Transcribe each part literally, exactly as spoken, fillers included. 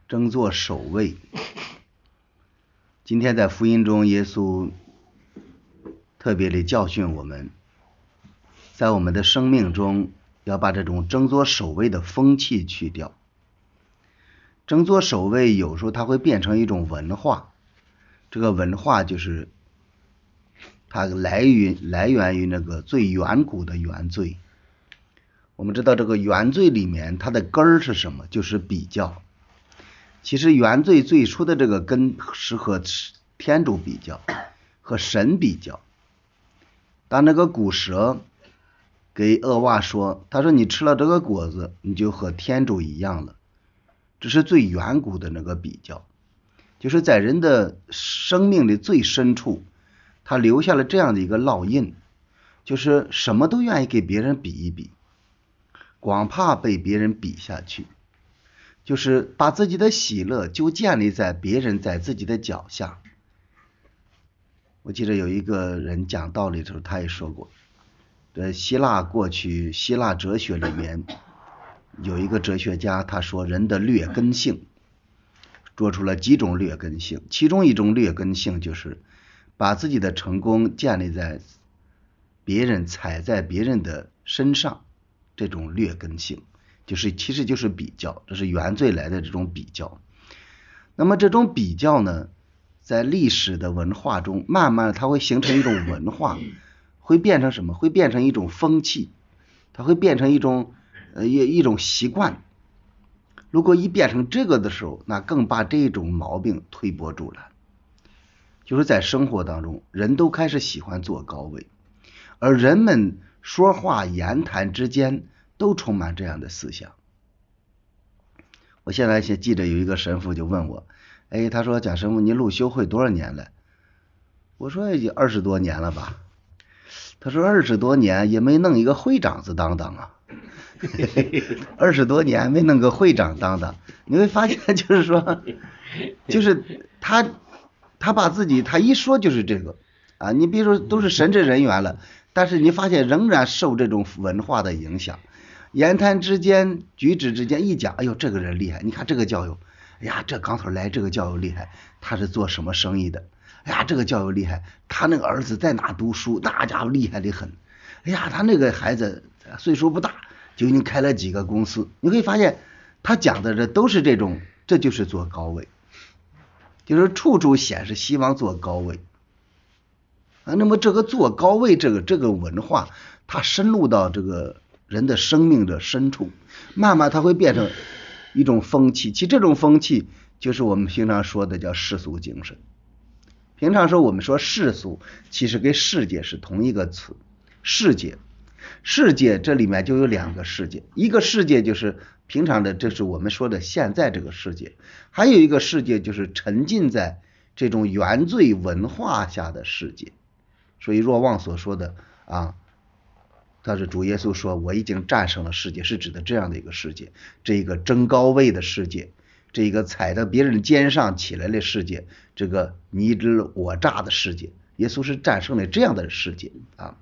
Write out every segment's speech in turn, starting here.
争做首位。今天在福音中，耶稣特别的教训我们，在我们的生命中要把这种争做首位的风气去掉。争做首位有时候它会变成一种文化，这个文化就是它来于来源于那个最远古的原罪。我们知道这个原罪里面它的根儿是什么？就是比较。其实原罪最初的这个根是和天主比较，和神比较。当那个古蛇给厄娃说，他说你吃了这个果子你就和天主一样了，这是最远古的那个比较，就是在人的生命的最深处，他留下了这样的一个烙印，就是什么都愿意给别人比一比，光怕被别人比下去，就是把自己的喜乐就建立在别人在自己的脚下。我记得有一个人讲道理的时候，他也说过，在希腊过去希腊哲学里面有一个哲学家，他说人的劣根性，做出了几种劣根性，其中一种劣根性就是把自己的成功建立在别人踩在别人的身上，这种劣根性就是其实就是比较，这是原罪来的这种比较。那么这种比较呢，在历史的文化中慢慢它会形成一种文化，会变成什么？会变成一种风气，它会变成一种呃一一种习惯。如果一变成这个的时候，那更把这种毛病推波助澜。就是在生活当中，人都开始喜欢坐高位，而人们说话言谈之间都充满这样的思想。我现在记得有一个神父就问我，哎，他说贾神父，你录修会多少年了？我说已经二十多年了吧。他说二十多年也没弄一个会长子当当啊。二十多年没弄个会长当当，你会发现就是说，就是他他把自己他一说就是这个啊，你比如说都是神职人员了，但是你发现仍然受这种文化的影响，言谈之间举止之间一讲，哎呦这个人厉害，你看这个教友，哎呀这刚头来这个教友厉害，他是做什么生意的，哎呀这个教友厉害，他那个儿子在哪读书，那家伙厉害的很，哎呀他那个孩子岁数不大就已经开了几个公司。你会发现他讲的这都是这种，这就是做高位，就是处处显示希望做高位啊。那么这个做高位这个这个文化，它深入到这个人的生命的深处，慢慢它会变成一种风气。其实这种风气就是我们平常说的叫世俗精神。平常说我们说世俗，其实跟世界是同一个词。世界世界这里面就有两个世界，一个世界就是平常的，这是我们说的现在这个世界，还有一个世界就是沉浸在这种原罪文化下的世界。所以若望所说的啊，他是主耶稣说我已经战胜了世界，是指的这样的一个世界，这一个争高位的世界，这一个踩到别人肩上起来的世界，这个你知我诈的世界，耶稣是战胜了这样的世界啊。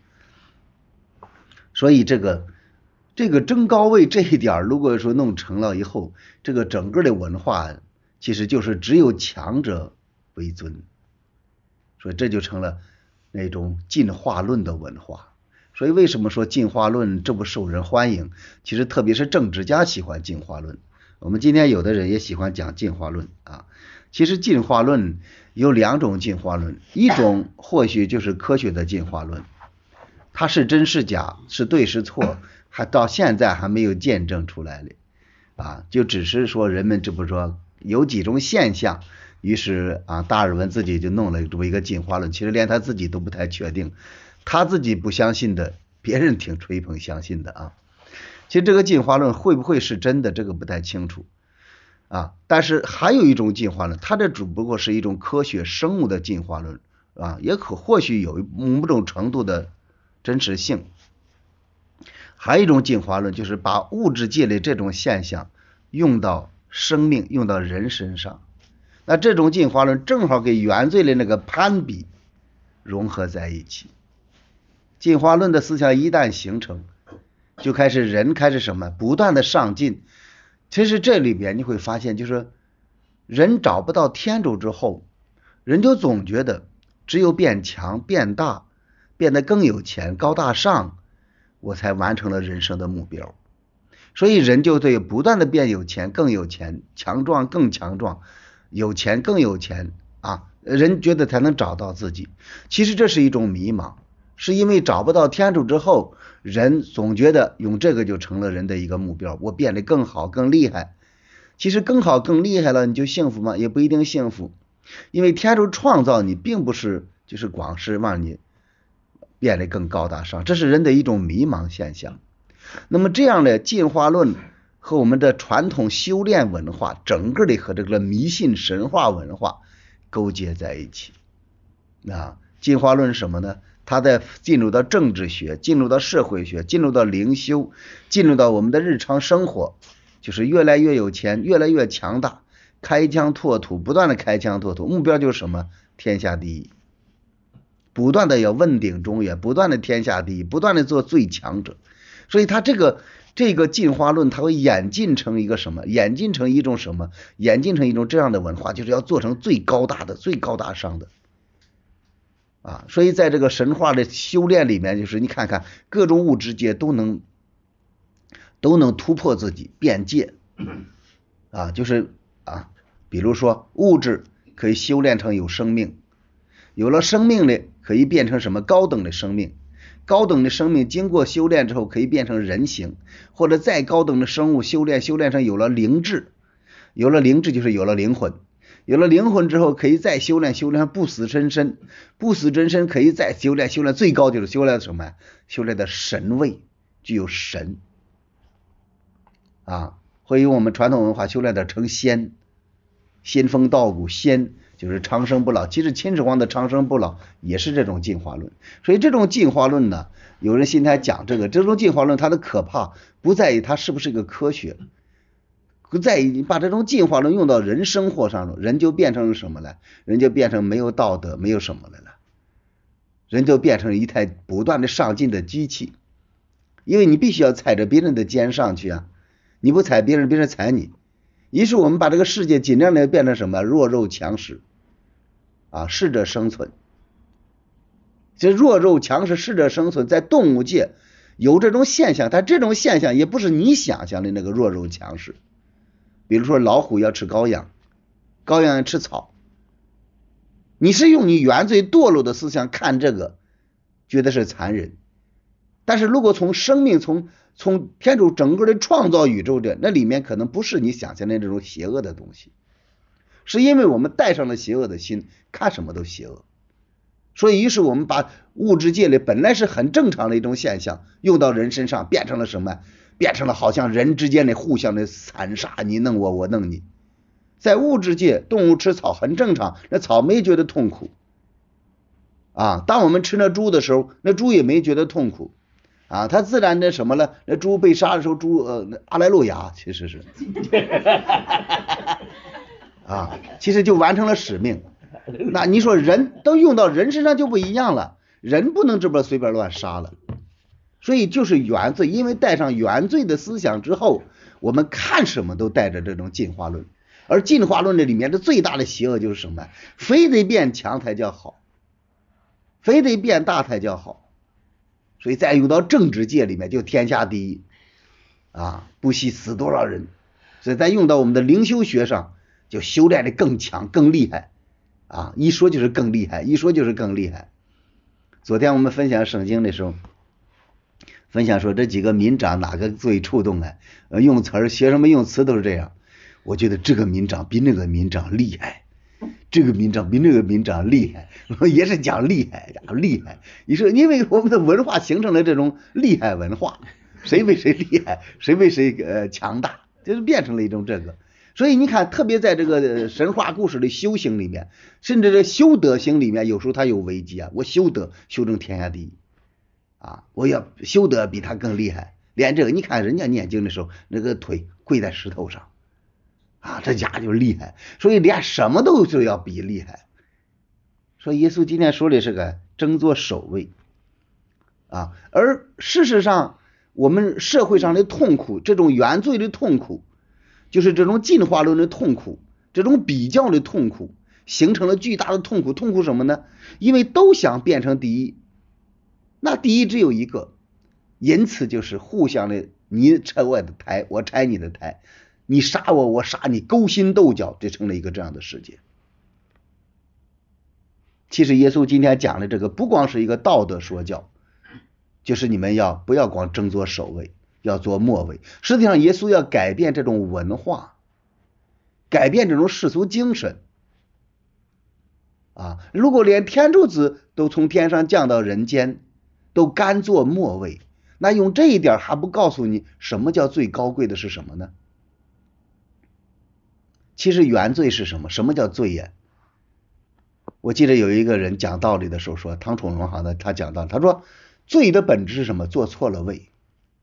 所以这个这个争高位这一点，如果说弄成了以后，这个整个的文化其实就是只有强者为尊，所以这就成了那种进化论的文化。所以为什么说进化论这么受人欢迎？其实特别是政治家喜欢进化论，我们今天有的人也喜欢讲进化论啊。其实进化论有两种进化论，一种或许就是科学的进化论，它是真是假，是对是错，还到现在还没有见证出来的啊，就只是说人们这不说有几种现象，于是啊达尔文自己就弄了这么一个进化论，其实连他自己都不太确定，他自己不相信的，别人挺吹捧相信的啊。其实这个进化论会不会是真的，这个不太清楚啊。但是还有一种进化论，它这只不过是一种科学生物的进化论啊，也可或许有某种程度的真实性。还有一种进化论，就是把物质界的这种现象用到生命，用到人身上。那这种进化论正好跟原罪的那个攀比融合在一起。进化论的思想一旦形成，就开始人开始什么不断的上进， 其实这里边你会发现，就是人找不到天主之后，人就总觉得只有变强、变大、变得更有钱、高大上，我才完成了人生的目标。所以人就对不断的变有钱、更有钱、强壮更强壮、有钱更有钱啊，人觉得才能找到自己。其实这是一种迷茫，是因为找不到天主之后，人总觉得用这个就成了人的一个目标，我变得更好更厉害。其实更好更厉害了，你就幸福吗？也不一定幸福，因为天主创造你并不是就是光是让你变得更高大上，这是人的一种迷茫现象。那么这样的进化论和我们的传统修炼文化整个的和这个迷信神话文化勾结在一起。啊，进化论是什么呢？它在进入到政治学，进入到社会学，进入到灵修，进入到我们的日常生活，就是越来越有钱，越来越强大，开疆拓土，不断的开疆拓土，目标就是什么？天下第一，不断的要问鼎中原，不断的天下第一，不断的做最强者。所以它这个这个进化论，它会演进成一个什么？演进成一种什么？演进成一种这样的文化，就是要做成最高大的、最高大上的啊。所以在这个神话的修炼里面，就是你看看各种物质界都能都能突破自己边界啊，就是啊，比如说物质可以修炼成有生命，有了生命的可以变成什么？高等的生命。高等的生命经过修炼之后可以变成人形，或者再高等的生物修炼修炼成有了灵智，有了灵智就是有了灵魂，有了灵魂之后可以再修炼修炼不死真身，不死真身可以再修炼修炼最高就是修炼的什么？修炼的神位，具有神啊，会用我们传统文化修炼的成仙，仙风道骨，仙就是长生不老。其实秦始皇的长生不老也是这种进化论。所以这种进化论呢，有人现在讲这个这种进化论，它的可怕不在于它是不是一个科学，不在于你把这种进化论用到人生活上，人就变成什么了？人就变成没有道德，没有什么了了，人就变成一台不断的上进的机器。因为你必须要踩着别人的肩上去啊，你不踩别人，别人踩你。于是我们把这个世界尽量的变成什么？弱肉强食啊，适者生存。这弱肉强食、适者生存，在动物界有这种现象，但这种现象也不是你想象的那个弱肉强食。比如说老虎要吃羔羊，羔羊要吃草，你是用你原罪堕落的思想看这个，觉得是残忍。但是如果从生命，从从天主整个的创造宇宙的那里面，可能不是你想象的这种邪恶的东西，是因为我们带上了邪恶的心，看什么都邪恶。所以于是我们把物质界里本来是很正常的一种现象用到人身上，变成了什么？变成了好像人之间的互相的残杀，你弄我，我弄你。在物质界，动物吃草很正常，那草没觉得痛苦啊。当我们吃那猪的时候，那猪也没觉得痛苦啊，它自然的什么了？那猪被杀的时候，猪呃阿莱路亚其实是啊，其实就完成了使命。那你说人都用到人身上就不一样了，人不能这边随便乱杀了。所以就是原罪，因为带上原罪的思想之后，我们看什么都带着这种进化论。而进化论这里面的最大的邪恶就是什么？非得变强才叫好，非得变大才叫好。所以再用到政治界里面就天下第一啊，不惜死多少人。所以再用到我们的灵修学上，就修炼的更强更厉害啊，一说就是更厉害，一说就是更厉害。昨天我们分享圣经的时候，分享说这几个民长哪个最触动啊？呃，用词儿，学生们用词都是这样。我觉得这个民长比那个民长厉害，这个民长比那个民长厉害，也是讲厉害，讲厉害。你说，因为我们的文化形成了这种厉害文化，谁比谁厉害，谁比谁呃强大，就是变成了一种这个。所以你看，特别在这个神话故事的修行里面，甚至这修德行里面，有时候它有危机啊。我修德修成天下第一啊，我要修德比他更厉害。连这个，你看人家念经的时候，那个腿跪在石头上啊，这家就厉害。所以连什么都是要比厉害。说耶稣今天说的是个争做首位啊，而事实上我们社会上的痛苦，这种原罪的痛苦， 就是这种进化论的痛苦，这种比较的痛苦，形成了巨大的痛苦。痛苦什么呢？因为都想变成第一，那第一只有一个，因此就是互相的，你拆我的台，我拆你的台，你杀我，我杀你，勾心斗角，这成了一个这样的世界。其实耶稣今天讲的这个不光是一个道德说教，就是你们要不要光争做首位，要做末位。实际上耶稣要改变这种文化，改变这种世俗精神啊！如果连天主子都从天上降到人间，都甘做末位，那用这一点还不告诉你什么叫最高贵的是什么呢？其实原罪是什么？什么叫罪呀？我记得有一个人讲道理的时候说，唐崇荣好像他讲道理，他说罪的本质是什么？做错了位。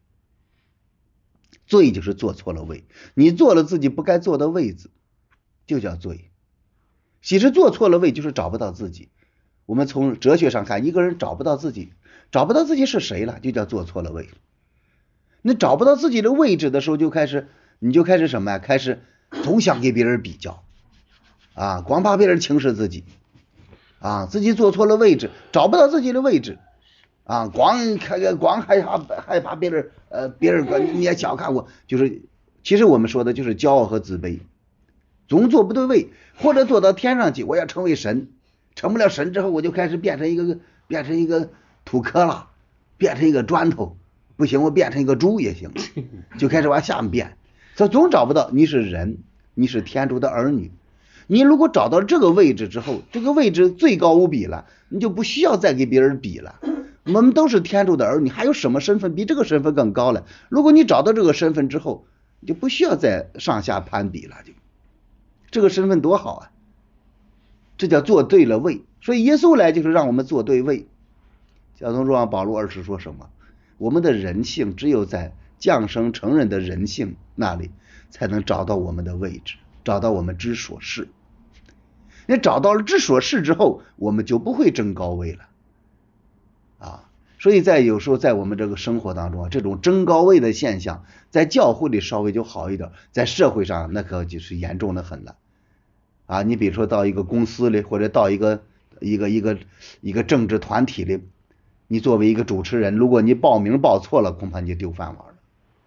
罪就是做错了位，你做了自己不该做的位置，就叫罪。其实做错了位就是找不到自己。我们从哲学上看，一个人找不到自己，找不到自己是谁了，就叫做错了位。你找不到自己的位置的时候，就开始你就开始什么呀？开始总想给别人比较啊，光怕别人轻视自己啊，自己做错了位置，找不到自己的位置啊，光光害怕害怕别人呃别人你也小看我，就是其实我们说的就是骄傲和自卑，总做不对位，或者做到天上去，我要成为神，成不了神之后，我就开始变成一个变成一个土坷垃，变成一个砖头，不行，我变成一个猪也行，就开始往下面变，所以总找不到你是人，你是天主的儿女。你如果找到这个位置之后，这个位置最高无比了，你就不需要再给别人比了。我们都是天主的儿女，还有什么身份比这个身份更高了？如果你找到这个身份之后，你就不需要再上下攀比了，就这个身份多好啊！这叫做对了位。所以耶稣来就是让我们做对位。教宗若望保禄二世说什么？我们的人性只有在降生成人的人性那里，才能找到我们的位置，找到我们之所是。你找到了之所是之后，我们就不会争高位了啊！所以在有时候在我们这个生活当中啊，这种争高位的现象，在教会里稍微就好一点，在社会上那可就是严重的很了啊！你比如说到一个公司里，或者到一个一个一个一个政治团体里，你作为一个主持人，如果你报名报错了，恐怕你就丢饭碗了。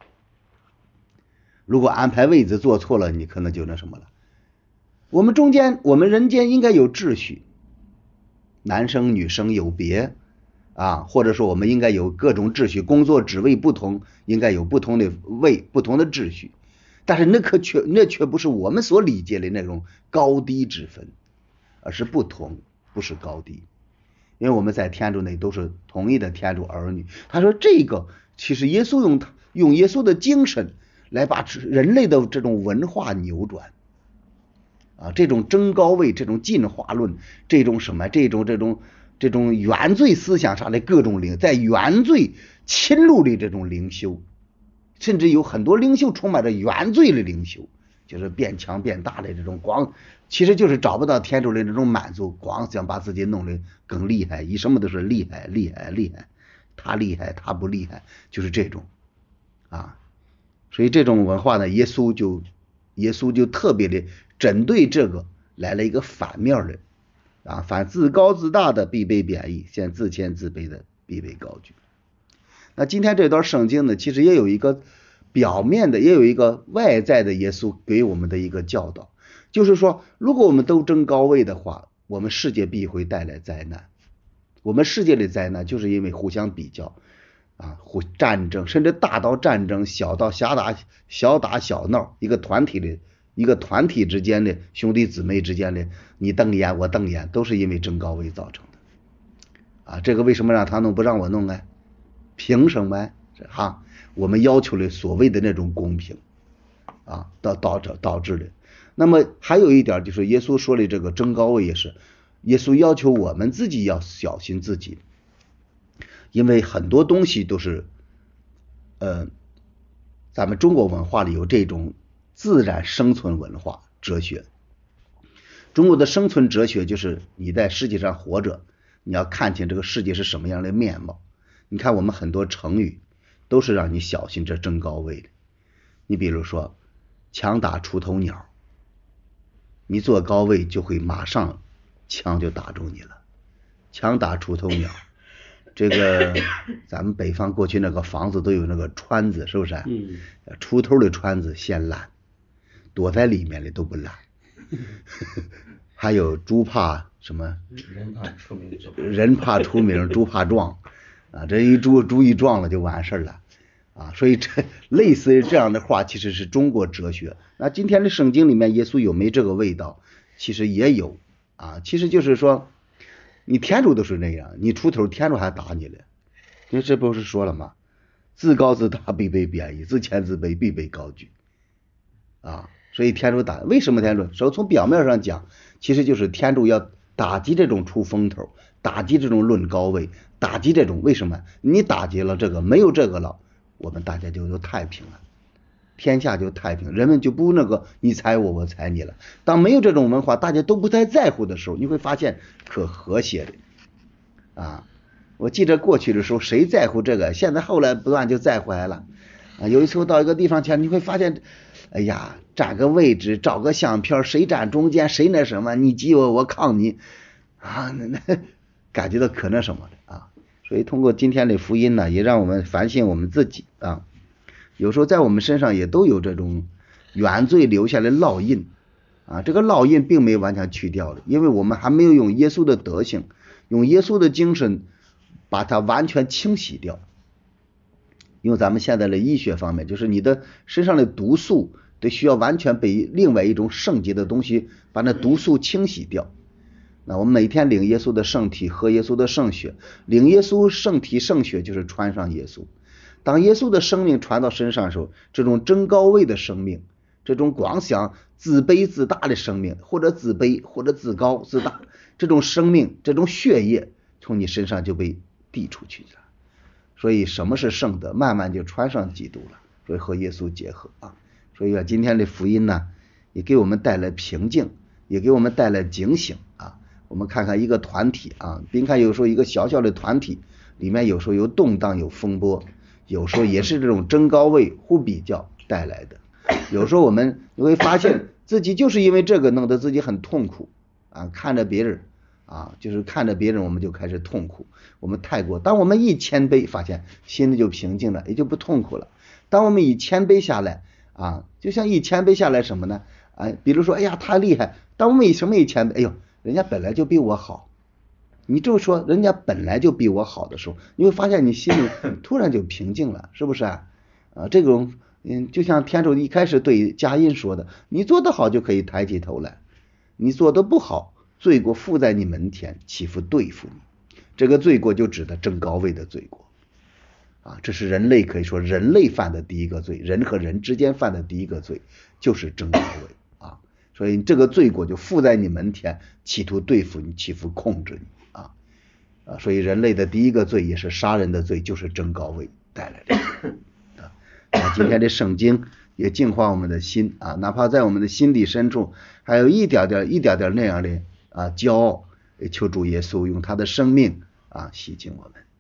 如果安排位置做错了，你可能就那什么了。我们中间，我们人间应该有秩序，男生女生有别啊，或者说我们应该有各种秩序，工作职位不同，应该有不同的位，不同的秩序。但是那可却那却不是我们所理解的那种高低之分，而是不同，不是高低。因为我们在天主内都是同一的天主儿女。他说这个其实耶稣用用耶稣的精神来把人类的这种文化扭转啊，这种争高位，这种进化论，这种什么，这种这种这种原罪思想上的各种领，在原罪侵入的这种灵修，甚至有很多灵修充满着原罪的灵修，就是变强变大的这种光，其实就是找不到天主的这种满足，光想把自己弄得更厉害，以什么都是厉害厉害厉害，他厉害他不厉害，就是这种啊。所以这种文化呢，耶稣就耶稣就特别的针对这个来了一个反面的啊，反自高自大的必被贬义，现自谦自卑的必被高举。那今天这段圣经呢，其实也有一个表面的，也有一个外在的耶稣给我们的一个教导，就是说如果我们都争高位的话，我们世界必会带来灾难。我们世界的灾难就是因为互相比较啊，互战争，甚至大到战争，小到小打小打小闹，一个团体的一个团体之间的兄弟姊妹之间的你瞪眼我瞪眼，都是因为争高位造成的啊。这个为什么让他弄不让我弄呢？凭什么哈？我们要求的所谓的那种公平啊，导导致导致的。那么还有一点就是耶稣说的这个争高位也是，耶稣要求我们自己要小心自己，因为很多东西都是呃咱们中国文化里有这种自然生存文化哲学。中国的生存哲学就是你在世界上活着，你要看清这个世界是什么样的面貌。你看我们很多成语都是让你小心这争高位的。你比如说强打出头鸟，你坐高位就会马上枪就打中你了，强打出头鸟。这个咱们北方过去那个房子都有那个窗子，是不是？嗯。出头的窗子先烂，躲在里面的都不烂。还有猪怕什么？ 人怕出名， 人怕出名，猪怕壮啊！这一猪猪一壮了就完事了啊！所以这类似于这样的话，其实是中国哲学。那今天的圣经里面，耶稣有没这个味道？其实也有啊。其实就是说，你天主都是那样，你出头，天主还打你了。因为这不是说了吗？自高自大必被贬义，自谦自卑必被高举啊！所以天主打，为什么天主？首从表面上讲，其实就是天主要打击这种出风头，打击这种论高位，打击这种为什么？你打击了这个，没有这个了，我们大家就都太平了，天下就太平，人们就不那个你踩我，我踩你了。当没有这种文化，大家都不太在乎的时候，你会发现可和谐的啊。我记得过去的时候谁在乎这个，现在后来不断就在乎来了啊。有一次我到一个地方去，你会发现，哎呀，占个位置，找个相片，谁站中间，谁那什么，你挤我，我抗你啊，那那感觉到可那什么的啊。所以通过今天的福音呢，也让我们反省我们自己啊。有时候在我们身上也都有这种原罪留下的烙印啊，这个烙印并没有完全去掉的，因为我们还没有用耶稣的德行，用耶稣的精神把它完全清洗掉。用咱们现在的医学方面，就是你的身上的毒素得需要完全被另外一种圣洁的东西把那毒素清洗掉。那我们每天领耶稣的圣体，喝耶稣的圣血，领耶稣圣体圣血就是穿上耶稣。当耶稣的生命传到身上的时候，这种真高位的生命，这种光想自卑自大的生命，或者自卑或者自高自大，这种生命，这种血液从你身上就被递出去了。所以什么是圣德？慢慢就穿上基督了，所以和耶稣结合啊。所以啊，今天的福音呢，也给我们带来平静，也给我们带来警醒啊。我们看看一个团体啊，别看有时候一个小小的团体里面有时候有动荡有风波，有时候也是这种争高位互比较带来的。有时候我们你会发现自己就是因为这个弄得自己很痛苦啊，看着别人啊，就是看着别人我们就开始痛苦，我们太过。当我们一谦卑，发现心里就平静了，也就不痛苦了。当我们一谦卑下来啊，就像一谦卑下来什么呢？啊，比如说，哎呀，他厉害。当我们以什么一谦卑？哎呦，人家本来就比我好。你就说人家本来就比我好的时候，你会发现你心里突然就平静了，是不是啊？啊，这种嗯，就像天主一开始对佳音说的，你做得好就可以抬起头来，你做得不好，罪过附在你门前，岂不对付你？这个罪过就指的争高位的罪过啊，这是人类可以说人类犯的第一个罪，人和人之间犯的第一个罪就是争高位啊，所以这个罪过就附在你门前，企图对付你，企图控制你啊啊，所以人类的第一个罪也是杀人的罪，就是争高位带来的啊。那今天的圣经也净化我们的心啊，哪怕在我们的心底深处还有一点点一点点那样的啊骄傲，求主耶稣用他的生命啊洗净我们。